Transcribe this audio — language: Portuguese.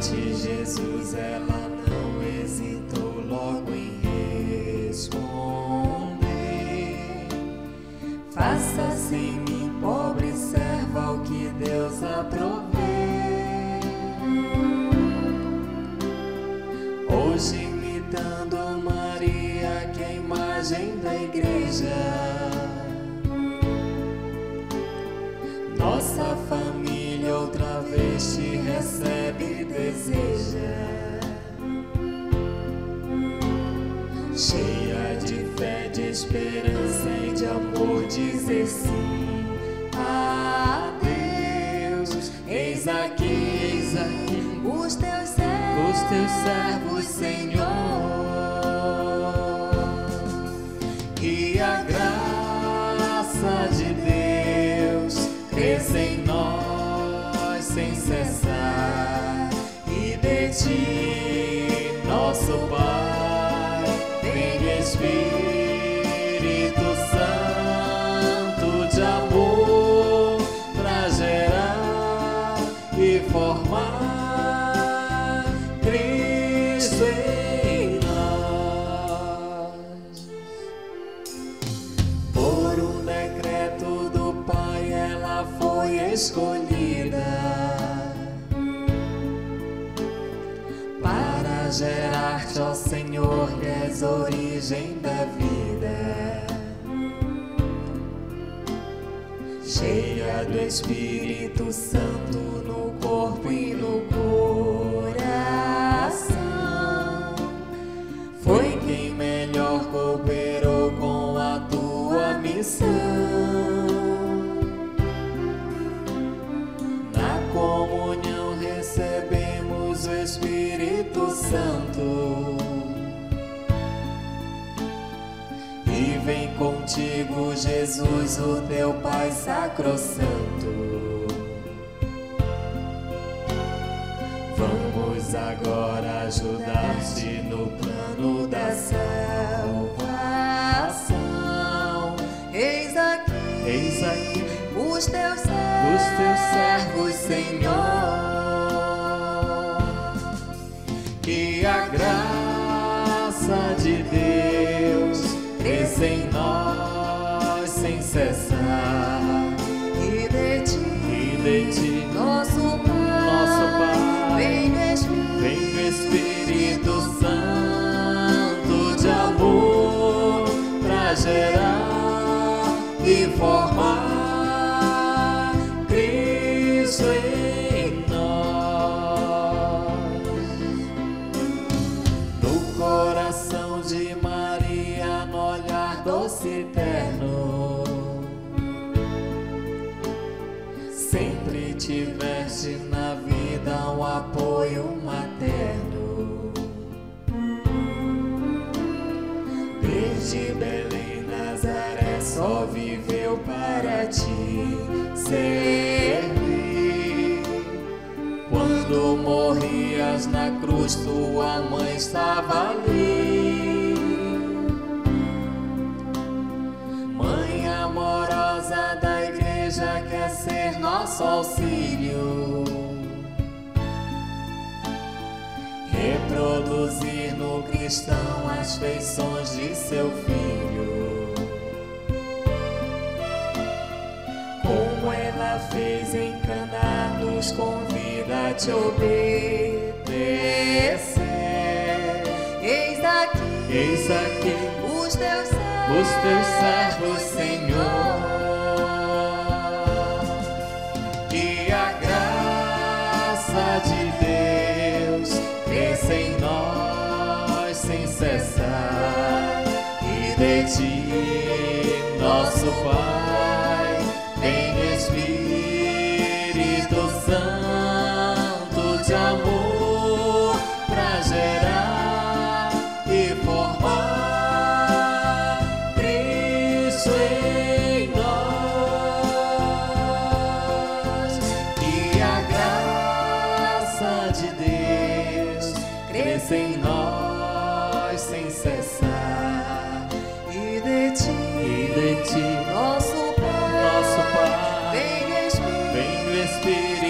ti, Jesus, ela não hesitou logo em responder. Faça-se em mim, pobre serva, o que Deus aprovê. Hoje, imitando Maria, que é a imagem da igreja, nossa família outra vez te recebe e deseja. Cheia de fé, de esperança e de amor, dizer sim a Deus. Eis aqui os teus servos, Senhor. Que a graça de Deus cresça em nós sem cessar, e de ti, nosso Pai, vem Espírito Santo de amor, pra gerar e formar Cristo em nós. Por um decreto do Pai ela foi escolhida para gerar-te, ó Senhor, que és a origem da vida. Cheia do Espírito Santo no corpo e no coração, foi quem melhor cooperou com a tua missão. Na comunhão recebemos o Espírito Santo, e vem contigo, Jesus, o teu Pai sacrossanto. Vamos agora ajudar-te no plano da salvação. Eis aqui os teus servos, Senhor. Que a graça de Deus cresça em nós sem cessar, e de ti, nosso Pai, vem o Espírito Santo de amor, pra gerar e formar Cristo em nós. No coração de Maria, no olhar doce e terno, sempre tiveste na vida um apoio materno. Desde Belém, Nazaré, só viveu para ti servir. Quando morrias na cruz, tua mãe estava ali. Mãe amorosa da igreja, quer ser nosso auxílio, reproduzir no cristão as feições de seu filho. Como ela fez em Caná, nos convida a te obedecer. Eis aqui os teus servos, Senhor. Que a graça de Deus cresça em nós sem cessar, e de ti, nosso Pai, vem Espírito Santo de amor, pra gerar e formar Cristo em nós. Que a graça de Deus cresça em nós sem cessar, e de ti, nosso Pai, vem o Espírito